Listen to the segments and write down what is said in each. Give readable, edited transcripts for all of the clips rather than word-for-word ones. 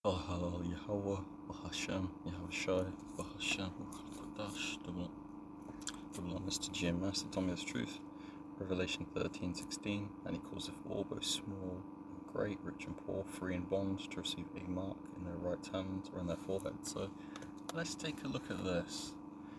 Oh, Yahweh, Bahashem, Yahweh Shai, Bahashem, Kodash, double honors to GM Master, Tommy of Truth, Revelation 13:16, and he calls for all, both small and great, rich and poor, free and bond, to receive a mark in their right hand or on their forehead. So let's take a look at this.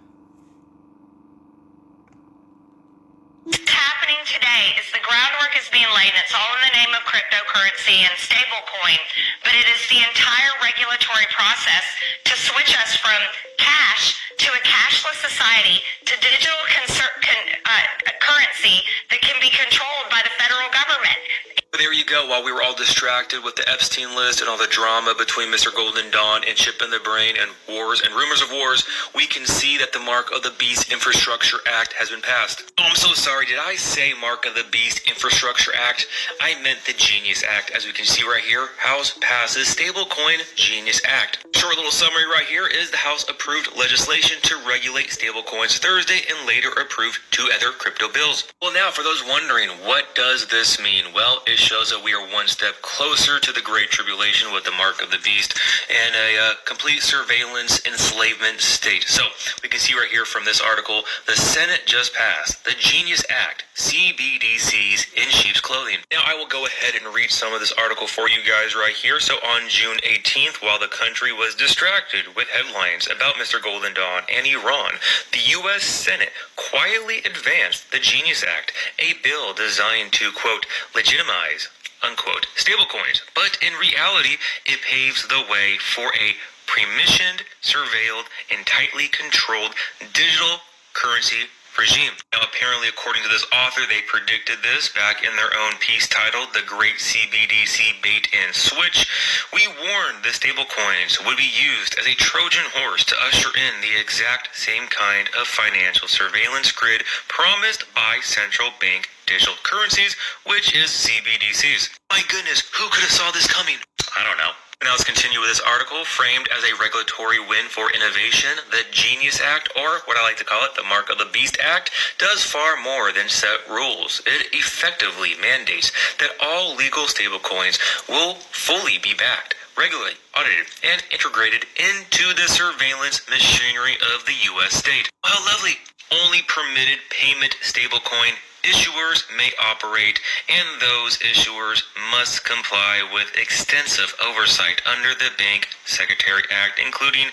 Happening today is the groundwork is being laid, and it's all in the name of cryptocurrency and stablecoin, but it is the entire regulatory process to switch us from cash to a cashless society to digital currency that can be controlled by the federal government. There you go. While we were all distracted with the Epstein list and all the drama between Mr. Golden Dawn and Chip in the Brain and wars and rumors of wars, we can see that the Mark of the Beast Infrastructure Act has been passed. Oh, I'm so sorry. Did I say Mark of the Beast Infrastructure Act? I meant the Genius Act. As we can see right here, House passes Stablecoin Genius Act. Short little summary right here is the House approved legislation to regulate stablecoins Thursday and later approved two other crypto bills. Well, now for those wondering, what does this mean? Well, it shows that we are one step closer to the Great Tribulation with the Mark of the Beast and a complete surveillance enslavement state. So we can see right here from this article, the Senate just passed the Genius Act, CBDCs in sheep's clothing. Now I will go ahead and read some of this article for you guys right here. So on June 18th, while the country was distracted with headlines about Mr. Golden Dawn and Iran, the U.S. Senate quietly advanced the Genius Act, a bill designed to, quote, legitimize, unquote, stablecoins. But in reality, it paves the way for a permissioned, surveilled, and tightly controlled digital currency regime. Now, apparently, according to this author, they predicted this back in their own piece titled The Great CBDC Bait and Switch. We warned the stablecoins would be used as a Trojan horse to usher in the exact same kind of financial surveillance grid promised by central bank digital currencies, which is CBDCs. My goodness, who could have saw this coming? I don't know. Now let's continue with this article. Framed as a regulatory win for innovation, the Genius Act, or what I like to call it, the Mark of the Beast Act, does far more than set rules. It effectively mandates that all legal stablecoins will fully be backed, regulated, audited, and integrated into the surveillance machinery of the U.S. state. How lovely! Only permitted payment stablecoin issuers may operate, and those issuers must comply with extensive oversight under the Bank Secretary Act, including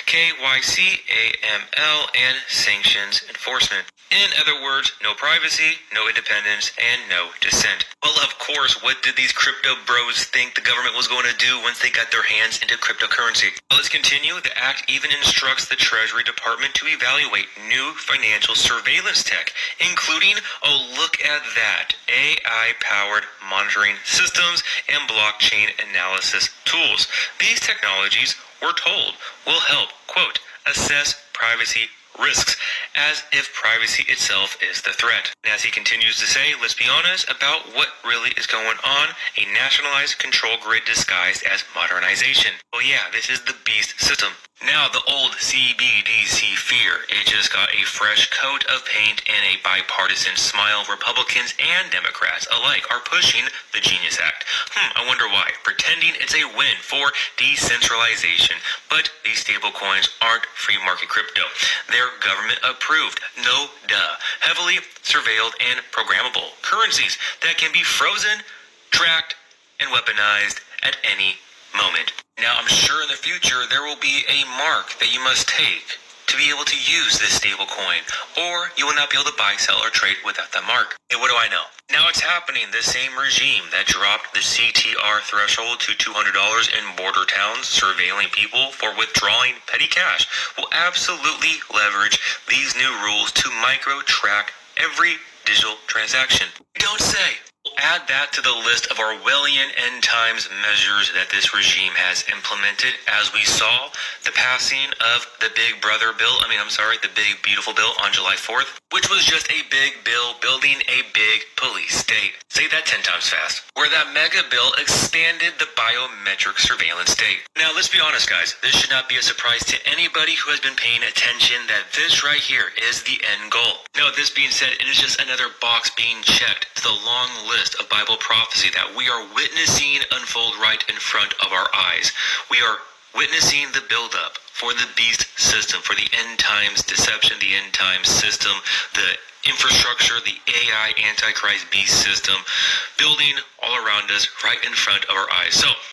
KYC, AML, and sanctions enforcement. In other words, no privacy, no independence, and no dissent. Well, of course, what did these crypto bros think the government was going to do once they got their hands into cryptocurrency? Well, let's continue. The act even instructs the Treasury Department to evaluate new financial surveillance tech, including, oh, look at that, AI-powered monitoring systems and blockchain analysis tools. These technologies, we're told, will help, quote, assess privacy risks, as if privacy itself is the threat. And as he continues to say, let's be honest about what really is going on, a nationalized control grid disguised as modernization. Well, yeah, this is the beast system. Now, the old CBDC fear, it just got a fresh coat of paint and a bipartisan smile. Republicans and Democrats alike are pushing the Genius Act. I wonder why. Pretending it's a win for decentralization. But these stablecoins aren't free market crypto. They're government approved, no duh, heavily surveilled and programmable currencies that can be frozen, tracked, and weaponized at any moment. Now, I'm sure in the future there will be a mark that you must take to be able to use this stablecoin, or you will not be able to buy, sell, or trade without that mark. Hey, what do I know? Now it's happening. The same regime that dropped the CTR threshold to $200 in border towns, surveilling people for withdrawing petty cash, will absolutely leverage these new rules to micro-track every digital transaction. Don't say. Add that to the list of Orwellian end times measures that this regime has implemented, as we saw the passing of the Big Brother bill, the Big Beautiful bill on July 4th. which was just a big bill building a big police state. Say that 10 times fast. Where that mega bill expanded the biometric surveillance state. Now, let's be honest, guys. This should not be a surprise to anybody who has been paying attention that this right here is the end goal. Now, this being said, it is just another box being checked to the long list of Bible prophecy that we are witnessing unfold right in front of our eyes. We are witnessing the buildup for the beast system, for the end times deception, the end times system, the infrastructure, the AI Antichrist beast system, building all around us right in front of our eyes. So